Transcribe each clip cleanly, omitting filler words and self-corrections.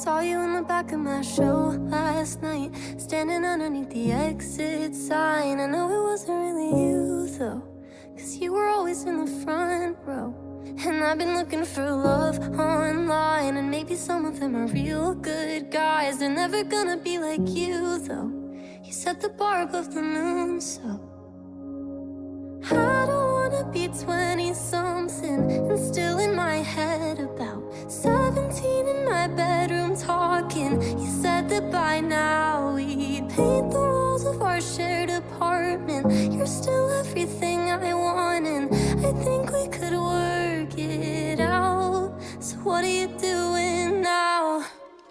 Saw you in the back of my show last night, standing underneath the exit sign. I know it wasn't really you though, 'cause you were always in the front row. And I've been looking for love online, and maybe some of them are real good guys. They're never gonna be like you though. You set the bar above the moon, so I don't wanna be 20-something and still in my head about 17 in my bedroom talking. You said that by now we'd paint the walls of our shared apartment. You're still everything I want, and I think we could work it out. So what are you doing now?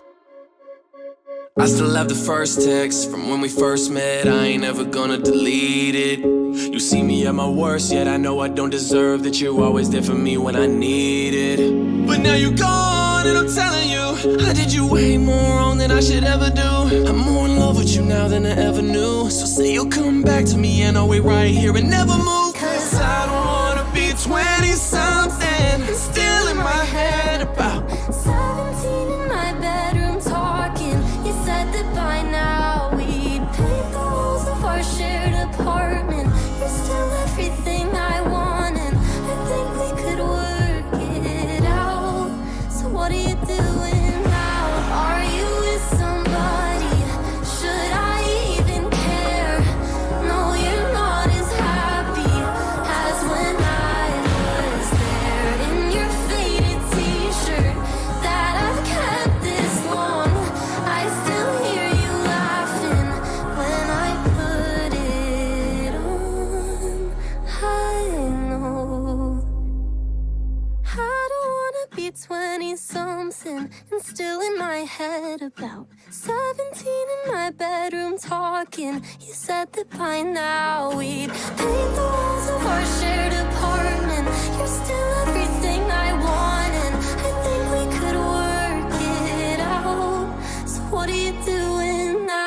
I still have the first text from when we first met. I ain't ever gonna delete it. You see me at my worst, yet I know I don't deserve that you're always there for me when I need it. But now you're gone and I'm telling you, I did you way more wrong than I should ever do. I'm more in love with you now than I ever knew. So say you'll come back to me and I'll wait right here and never move. 'Cause I don't wanna be 20-something, still in my head about 17 in my bedroom talking. You said that by now we'd paint the walls of our shared apartment. You're still everything I want, and I think we could work it out. So what are you doing now? Are you with somebody? Should I even care? No, you're not as happy as when I was there. In your faded t-shirt that I've kept this long, I still hear you laughing when I put it on. I know I don't wanna be 20-something and still in my head about 17 in my bedroom talking. You said that by now we'd paint the walls of our shared apartment. You're still everything I want, and I think we could work it out. So what are you doing now?